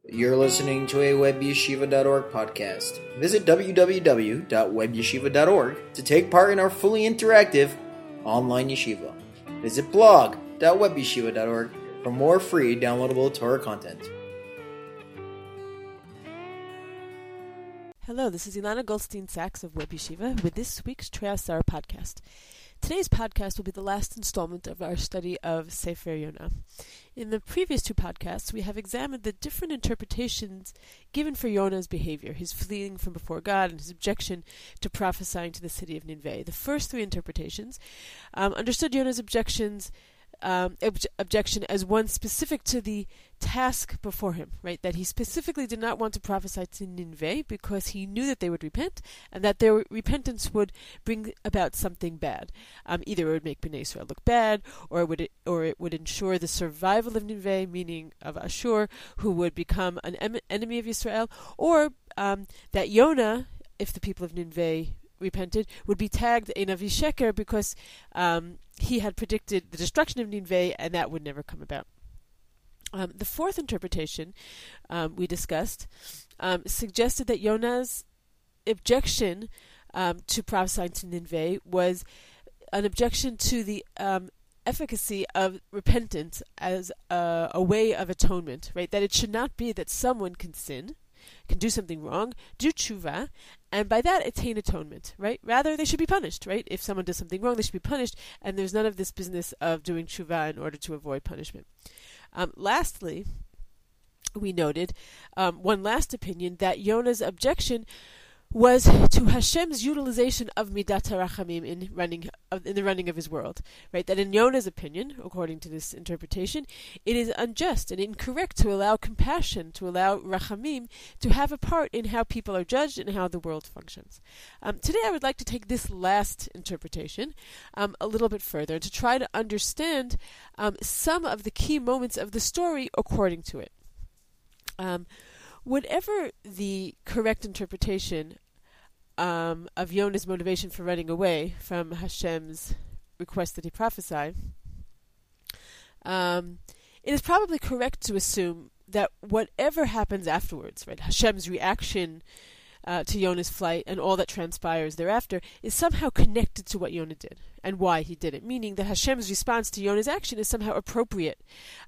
You're listening to a webyeshiva.org podcast. Visit www.webyeshiva.org to take part in our fully interactive online yeshiva. Visit blog.webyeshiva.org for more free downloadable Torah content. Hello, this is Ilana Goldstein-Sachs of Web Yeshiva with this week's Trei Asar podcast. Today's podcast will be the last installment of our study of Sefer Yonah. In the previous two podcasts, we have examined the different interpretations given for Yonah's behavior, his fleeing from before God and his objection to prophesying to the city of Nineveh. The first three interpretations understood Yonah's objection as one specific to the task before him, right? That he specifically did not want to prophesy to Nineveh because he knew that they would repent and that their repentance would bring about something bad. Either it would make Bnei Israel look bad, or it would ensure the survival of Nineveh, meaning of Ashur, who would become an enemy of Israel, or that Yonah, if the people of Nineveh repented, would be tagged a Navi Sheker because he had predicted the destruction of Nineveh, and that would never come about. The fourth interpretation we discussed suggested that Yonah's objection to prophesying to Nineveh was an objection to the efficacy of repentance as a way of atonement, right? That it should not be that someone can sin, can do something wrong, do tshuva, and by that attain atonement, right? Rather, they should be punished, right? If someone does something wrong, they should be punished, and there's none of this business of doing tshuva in order to avoid punishment. Lastly, we noted one last opinion that Yonah's objection was to Hashem's utilization of Midat HaRachamim in the running of his world, right? That in Yonah's opinion, according to this interpretation, it is unjust and incorrect to allow compassion, to allow Rachamim to have a part in how people are judged and how the world functions. Today I would like to take this last interpretation a little bit further to try to understand some of the key moments of the story according to it. Whatever the correct interpretation of Yonah's motivation for running away from Hashem's request that he prophesy, it is probably correct to assume that whatever happens afterwards, right, Hashem's reaction to Yonah's flight and all that transpires thereafter is somehow connected to what Yonah did and why he did it, meaning that Hashem's response to Yonah's action is somehow appropriate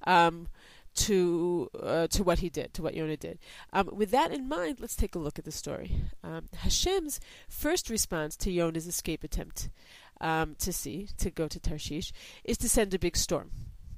to what he did, to what Yonah did. With that in mind, let's take a look at the story. Hashem's first response to Yonah's escape attempt to go to Tarshish, is to send a big storm.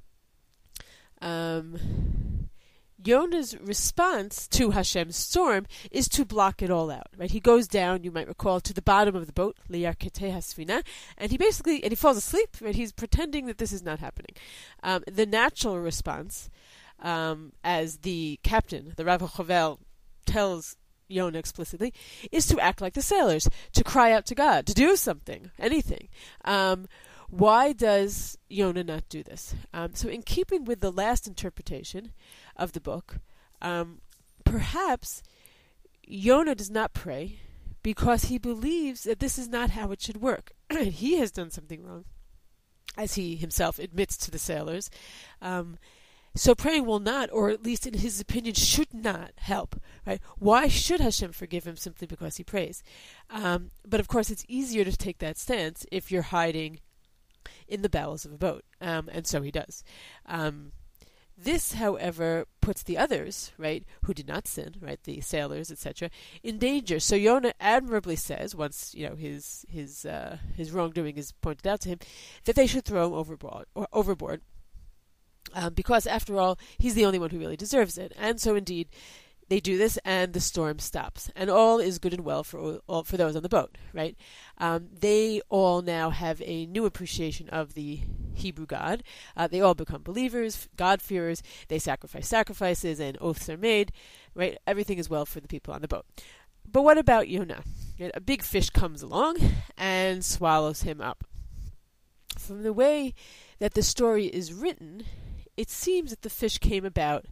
Yonah's response to Hashem's storm is to block it all out, right? He goes down, you might recall, to the bottom of the boat, liyarketeh hasfina, and he falls asleep, right? He's pretending that this is not happening. The natural response, as the captain, the Rav Chovel, tells Yonah explicitly, is to act like the sailors, to cry out to God, to do something, anything. Why does Yonah not do this? So in keeping with the last interpretation of the book, perhaps Yonah does not pray because he believes that this is not how it should work. He has done something wrong, as he himself admits to the sailors. So praying will not, or at least in his opinion, should not help, right? Why should Hashem forgive him simply because he prays? But of course, it's easier to take that stance if you're hiding in the bowels of a boat, and so he does. This, however, puts the others, right, who did not sin, right, the sailors, etc., in danger. So Yonah admirably says, once his wrongdoing is pointed out to him, that they should throw him overboard. Because, after all, he's the only one who really deserves it. And so, indeed, they do this, and the storm stops. And all is good and well for those on the boat, right? They all now have a new appreciation of the Hebrew God. They all become believers, God-fearers. They sacrifice sacrifices, and oaths are made, right? Everything is well for the people on the boat. But what about Yonah? A big fish comes along and swallows him up. From the way that the story is written, it seems that the fish came about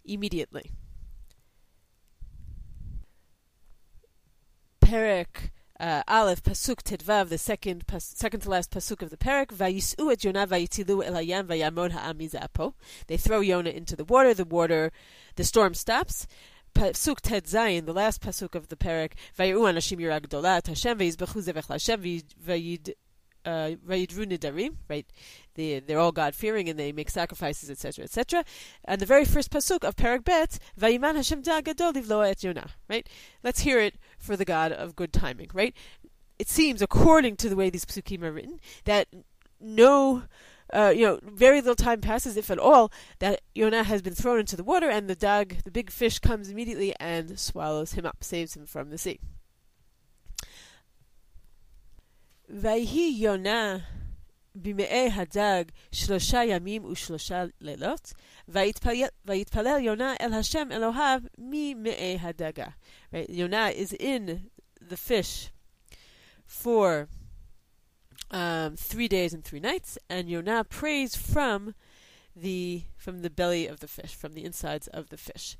immediately. Perek Aleph Pasuk Tedvav, the second to last Pasuk of the Perek. Vayis'u et Yonah vayitilu el hayam vayamod ha'am mizapo. They throw Yonah into the water. The storm stops. Pasuk Ted Zayin, the last Pasuk of the Perek. Vayiru anashim yirah gdola et Hashem vayizbechu zevech l'Hashem vayidru nidarim. Right, they're all God fearing and they make sacrifices, etc., etc. And the very first Pasuk of Perek Bet, Vayiman Hashem da gadol livloa et Yonah. Right, let's hear it for the God of good timing. Right, it seems, according to the way these Pasukim are written, that very little time passes, if at all, that Yonah has been thrown into the water, and the big fish, comes immediately and swallows him up, saves him from the sea. Vayhi Yonah b'me'ei hadag shlosha yamim u'shlosha lelot, vayitpalel Yonah el Hashem Elohav mi me'ei hadaga. Right, Yonah is in the fish for 3 days and 3 nights, and Yonah prays from the belly of the fish, from the insides of the fish.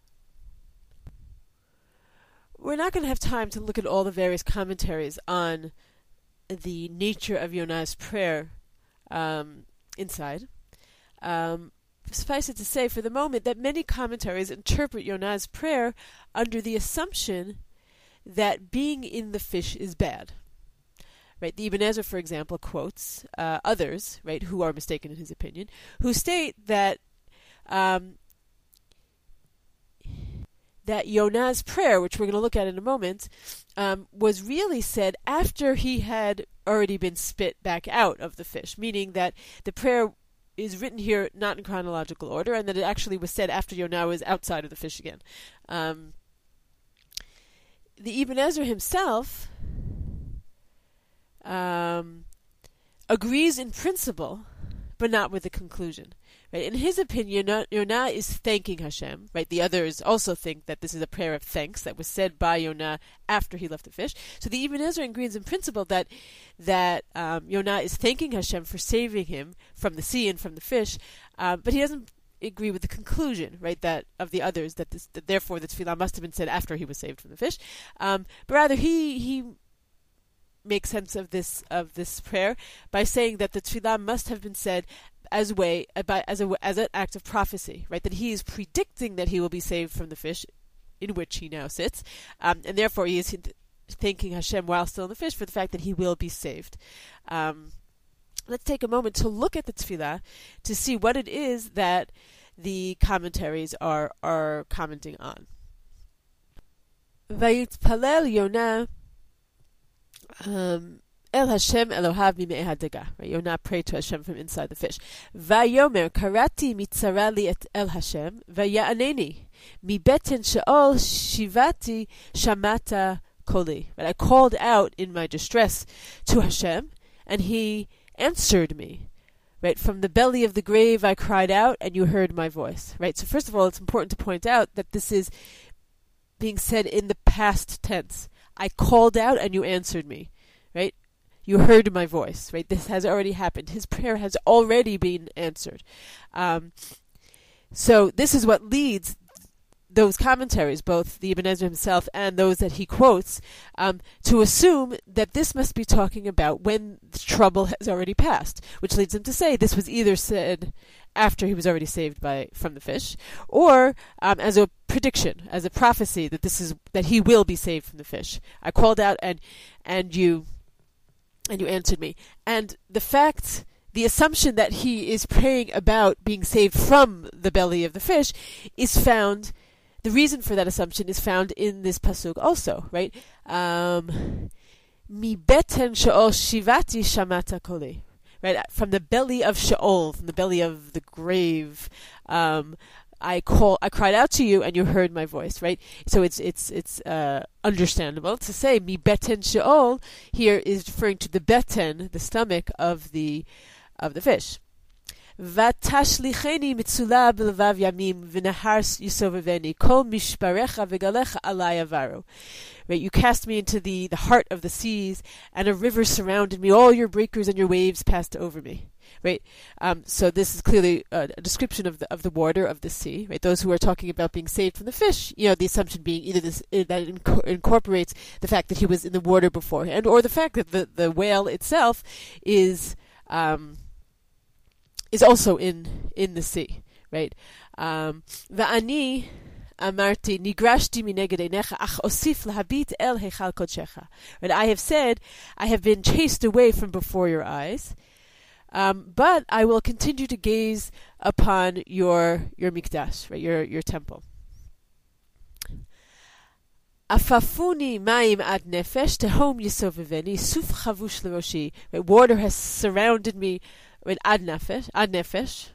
We're not going to have time to look at all the various commentaries on the nature of Yonah's prayer inside. Suffice it to say, for the moment, that many commentaries interpret Yonah's prayer under the assumption that being in the fish is bad. Right, the Ibn Ezra, for example, quotes others, right, who are mistaken in his opinion, who state that that Yonah's prayer, which we're going to look at in a moment, was really said after he had already been spit back out of the fish, meaning that the prayer is written here not in chronological order, and that it actually was said after Yonah was outside of the fish again. The Ibn Ezra himself agrees in principle, but not with the conclusion. Right? In his opinion, Yonah is thanking Hashem. Right? The others also think that this is a prayer of thanks that was said by Yonah after he left the fish. So the Ibn Ezra agrees in principle that Yonah is thanking Hashem for saving him from the sea and from the fish, but he doesn't agree with the conclusion, right, that of the others, that therefore the tefillah must have been said after he was saved from the fish. But rather he makes sense of this prayer by saying that the tefillah must have been said as an act of prophecy, right? That he is predicting that he will be saved from the fish, in which he now sits, and therefore he is thanking Hashem while still in the fish for the fact that he will be saved. Let's take a moment to look at the tefillah to see what it is that the commentaries are commenting on. Vayitpalel Yonah El Hashem Elohav mime'ei hadaga. Yonah prayed to Hashem from inside the fish. Vayomer karati mitzara li et El Hashem vaya'aneni mi beten she'ol shivati shamata koli. I called out in my distress to Hashem, and He answered me. Right, from the belly of the grave I cried out, and you heard my voice. Right. So first of all, it's important to point out that this is being said in the past tense. I called out and you answered me, right? You heard my voice, right? This has already happened. His prayer has already been answered. So this is what leads those commentaries, both the Ibn Ezra himself and those that he quotes, to assume that this must be talking about when the trouble has already passed, which leads them to say this was either said after he was already saved from the fish, or as a prediction, as a prophecy that he will be saved from the fish. I called out and you answered me. And the assumption that he is praying about being saved from the belly of the fish is found. The reason for that assumption is found in this pasuk also, right? Mi beten she'ol shivati shamata koli. Right, from the belly of Sheol, from the belly of the grave, I cried out to you, and you heard my voice. Right, so it's understandable to say mi beten Sheol here is referring to the beten, the stomach of the fish. Vatashlicheni mitzula b'levav yamim v'nahar yisoveveni kol mishparecha v'galecha alai avaru. Right, you cast me into the heart of the seas, and a river surrounded me. All your breakers and your waves passed over me. right? So this is clearly a description of the water of the sea, right? Those who are talking about being saved from the fish, the assumption being either that it incorporates the fact that he was in the water beforehand, or the fact that the whale itself is also in the sea, right? Va'ani amarti nigrashti mineged einecha ach osif lahabit el heichal kodshecha. Right? I have said, I have been chased away from before your eyes, but I will continue to gaze upon your mikdash, right? Your temple. Afafuni ma'im ad nefesh tehom yisoveveni suf chavush leroshi. Water has surrounded me with ad nefesh,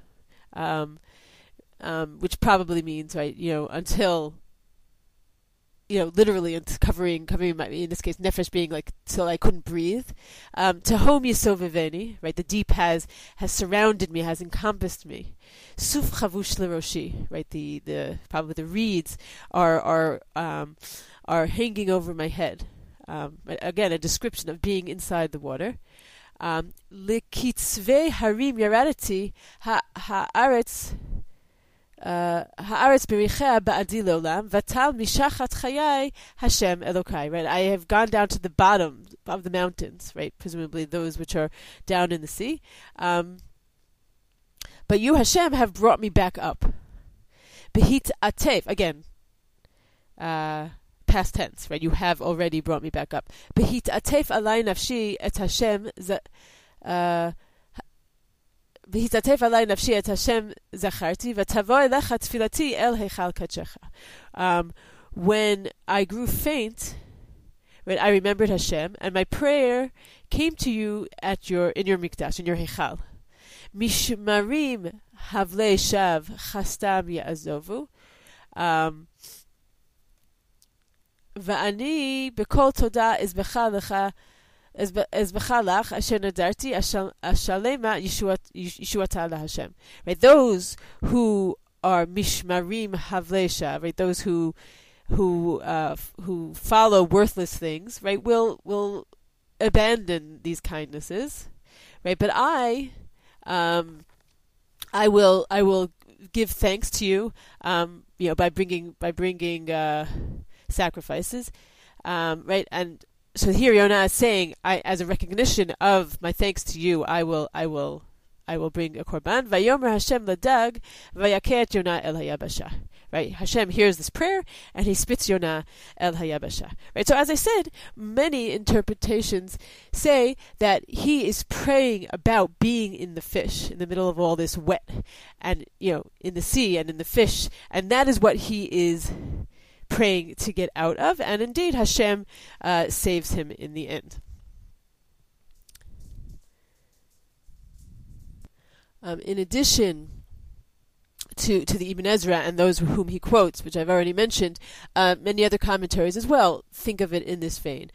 which probably means, right, until, literally covering my, in this case, nefesh being like till I couldn't breathe. Tehom yisoveveni, right, the deep has surrounded me, has encompassed me. Suf chavush leroshi, right, the probably the reeds are hanging over my head. Again, a description of being inside the water. Likitzvei harim yaradati haaretz berichea ba'adi leolam vatal mishachat chayai Hashem Elokai. Right, I have gone down to the bottom of the mountains, right? Presumably those which are down in the sea. But you, Hashem, have brought me back up. Behit atef, again, past tense, right? You have already brought me back up. Behit atef alai nafshi et Hashem V'hitatef alai nafshi et Hashem zacharti v'tavo elecha tfilati el heichal kadshecha. When I grew faint, right, I remembered Hashem, and my prayer came to you in your mikdash, in your heichal. Mishmarim havlei shav chastam ya'azovu. Va'ani bekol toda izbecha lecha ezbechalach asher nadarti ashalema yeshuata laHashem. Right, those who are mishmarim havlesha, right, those who follow worthless things, right, will abandon these kindnesses, right? But I will give thanks to you, by bringing sacrifices, right? And so here Yonah is saying, as a recognition of my thanks to you, I will bring a korban. Vayomer Hashem ladag vayaket Yonah el hayabasha. Right, Hashem hears this prayer and he spits Yonah el hayabasha. Right, so as I said, many interpretations say that he is praying about being in the fish, in the middle of all this wet, and in the sea and in the fish, and that is what he is praying to get out of, and indeed Hashem saves him in the end. In addition to the Ibn Ezra and those whom he quotes, which I've already mentioned, many other commentaries as well think of it in this vein.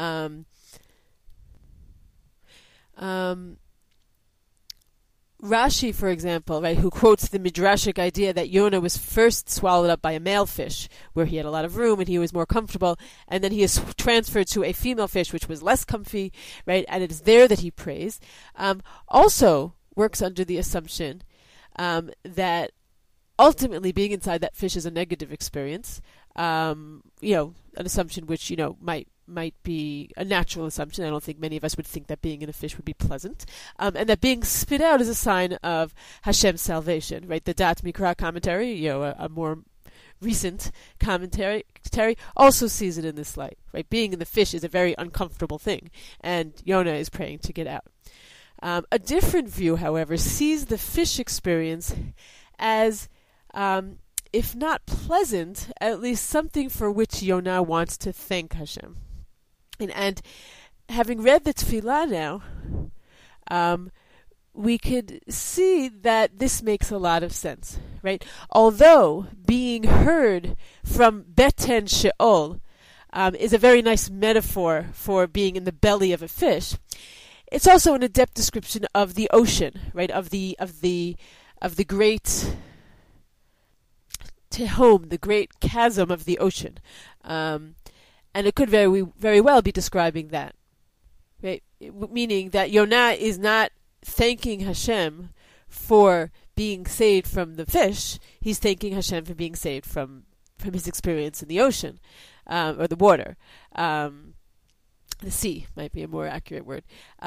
Rashi, for example, right, who quotes the midrashic idea that Yonah was first swallowed up by a male fish, where he had a lot of room and he was more comfortable, and then he is transferred to a female fish, which was less comfy, right, and it is there that he prays, also works under the assumption that ultimately being inside that fish is a negative experience, an assumption which, might be a natural assumption. I don't think many of us would think that being in a fish would be pleasant, and that being spit out is a sign of Hashem's salvation, right? The Dat Mikra commentary, a more recent commentary, also sees it in this light, right? Being in the fish is a very uncomfortable thing, and Yonah is praying to get out. A different view, however, sees the fish experience as, if not pleasant, at least something for which Yonah wants to thank Hashem. And having read the Tefillah now, we could see that this makes a lot of sense, right? Although being heard from Beten Sheol is a very nice metaphor for being in the belly of a fish, it's also an adept description of the ocean, right? Of the great Tehom, the great chasm of the ocean. And it could very well be describing that, right? Meaning that Yonah is not thanking Hashem for being saved from the fish, he's thanking Hashem for being saved from his experience in the ocean, or the water. The sea might be a more accurate word.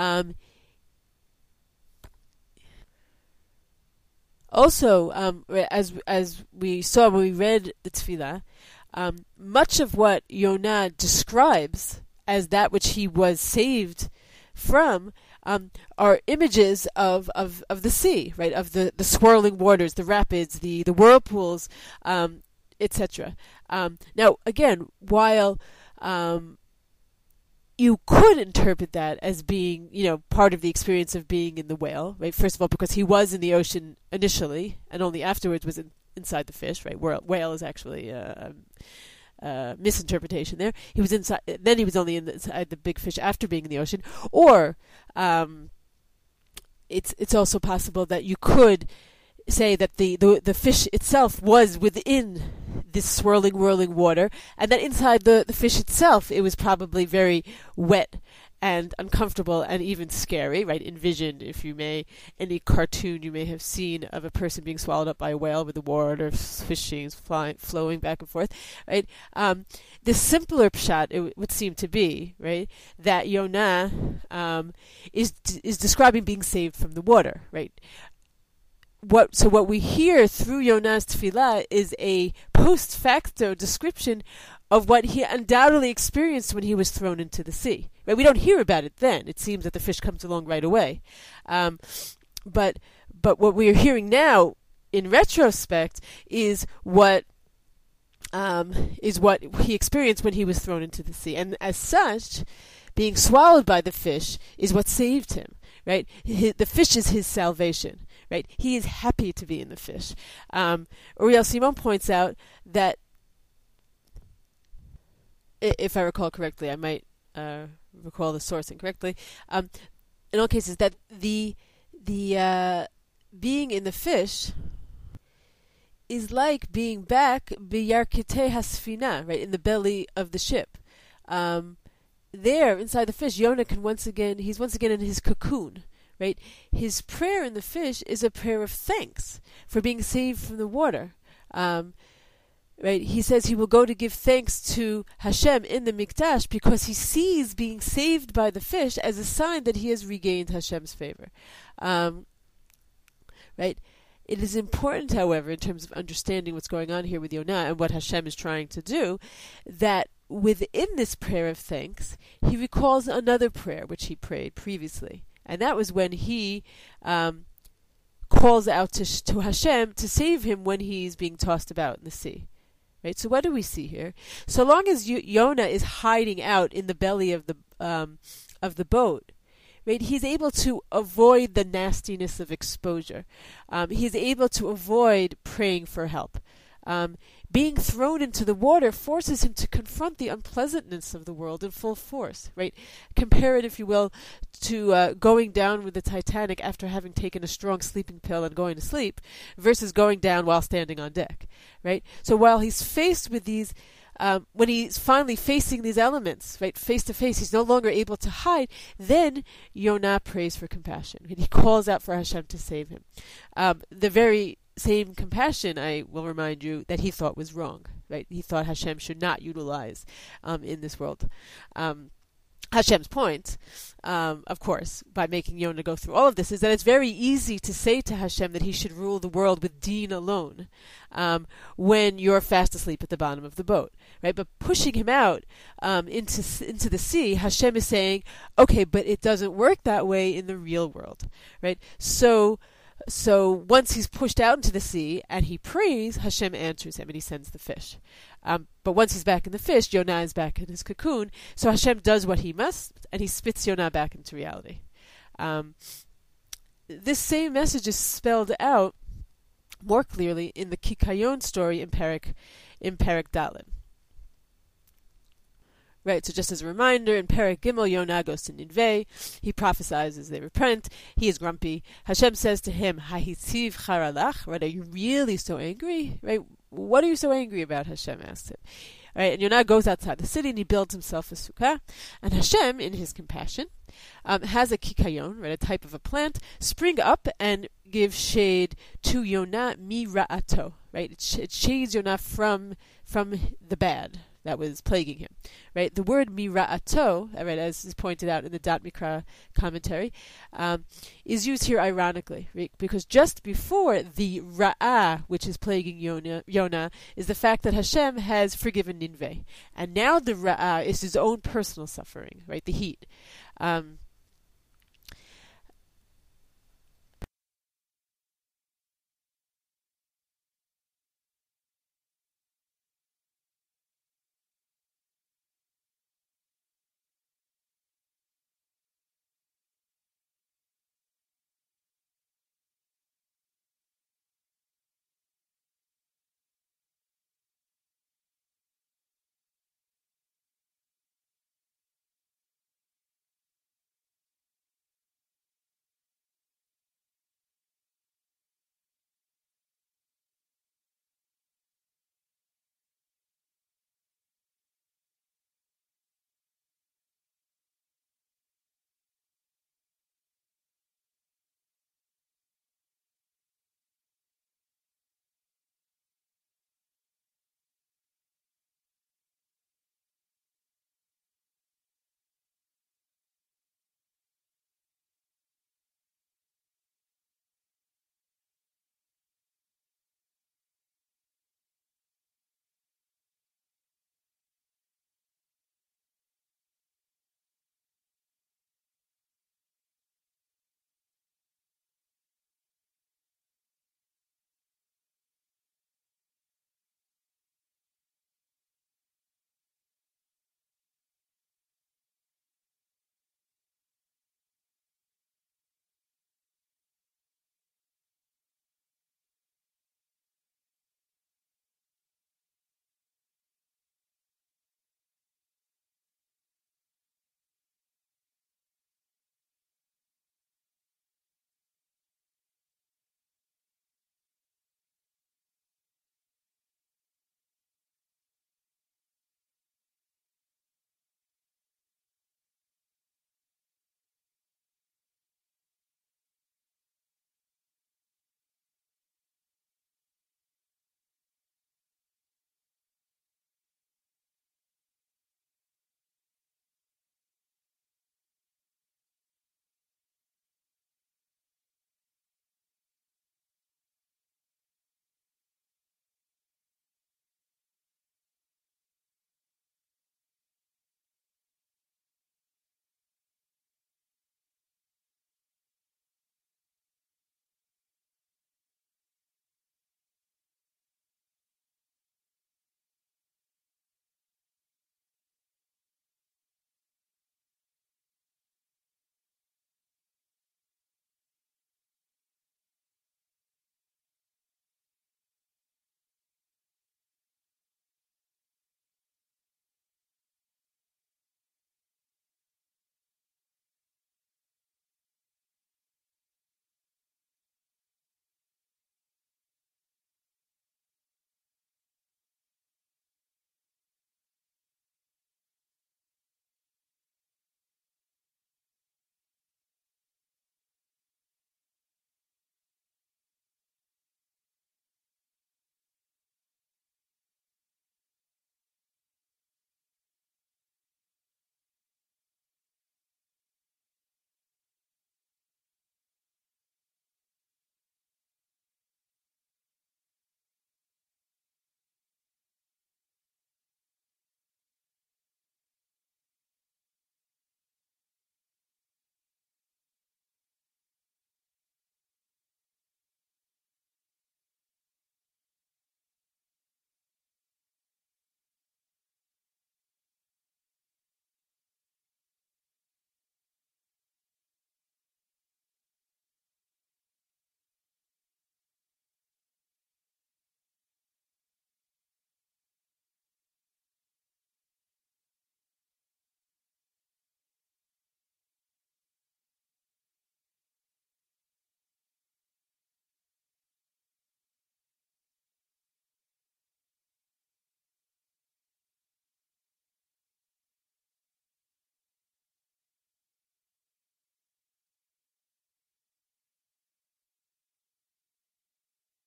Also, as we saw when we read the Tefillah, much of what Yonah describes as that which he was saved from are images of the sea, right? Of the swirling waters, the rapids, the whirlpools, etc. Now, again, while you could interpret that as being, part of the experience of being in the whale, right? First of all, because he was in the ocean initially, and only afterwards was inside the fish, right? Whale is actually a misinterpretation there. He was inside, then he was only inside the big fish after being in the ocean. Or it's also possible that you could say that the fish itself was within this swirling, whirling water, and that inside the fish itself, it was probably very wet and uncomfortable and even scary, right? Envision, if you may, any cartoon you may have seen of a person being swallowed up by a whale with the water fishing, flowing back and forth, right? The simpler pshat, it would seem to be, right, that Yonah is describing being saved from the water, right? So what we hear through Yonah's tefillah is a post facto description of what he undoubtedly experienced when he was thrown into the sea. Right? We don't hear about it then. It seems that the fish comes along right away. But what we are hearing now, in retrospect, is what he experienced when he was thrown into the sea, and as such, being swallowed by the fish is what saved him. Right? The fish is his salvation. Right? He is happy to be in the fish. Uriel Simon points out that, if I recall correctly, I might recall the source incorrectly. In all cases, that the being in the fish is like being back biyarkitei hasfina, right, in the belly of the ship. There, inside the fish, Yonah he's once again in his cocoon. Right? His prayer in the fish is a prayer of thanks for being saved from the water. Right? He says he will go to give thanks to Hashem in the Mikdash because he sees being saved by the fish as a sign that he has regained Hashem's favor. Right? It is important, however, in terms of understanding what's going on here with Yonah and what Hashem is trying to do, that within this prayer of thanks, he recalls another prayer which he prayed previously. And that was when he calls out to Hashem to save him when he's being tossed about in the sea. Right? So what do we see here? So long as Yonah is hiding out in the belly of the boat, right, he's able to avoid the nastiness of exposure. He's able to avoid praying for help. Being thrown into the water forces him to confront the unpleasantness of the world in full force, right? Compare it, if you will, to going down with the Titanic after having taken a strong sleeping pill and going to sleep, versus going down while standing on deck, right? So while he's faced with these, when he's finally facing these elements, right, face to face, he's no longer able to hide, then Yonah prays for compassion. He calls out for Hashem to save him. The very same compassion, I will remind you, that he thought was wrong, right? He thought Hashem should not utilize in this world. Hashem's point, of course, by making Yonah go through all of this, is that it's very easy to say to Hashem that he should rule the world with deen alone when you're fast asleep at the bottom of the boat, right? But pushing him out into the sea, Hashem is saying, okay, but it doesn't work that way in the real world, right? So once he's pushed out into the sea and he prays, Hashem answers him and he sends the fish. But once he's back in the fish, Yonah is back in his cocoon. So Hashem does what he must and he spits Yonah back into reality. This same message is spelled out more clearly in the Kikayon story in Perek Dalet. Right, so just as a reminder, in Perek Gimel, Yonah goes to Nineveh. He prophesies as they repent. He is grumpy. Hashem says to him, "Hahitziv charalach." Right, are you really so angry? Right, what are you so angry about? Hashem asked him. Right, and Yonah goes outside the city and he builds himself a sukkah. And Hashem, in His compassion, has a kikayon, right, a type of a plant, spring up and give shade to Yonah mira'ato. Right, it shades Yonah from the bad that was plaguing him. Right, the word mira'ato, right, as is pointed out in the Dat Mikra commentary, is used here ironically, right, because just before the ra'ah, which is plaguing Yonah, is the fact that Hashem has forgiven Nineveh, and now the ra'ah is his own personal suffering, right, the heat. And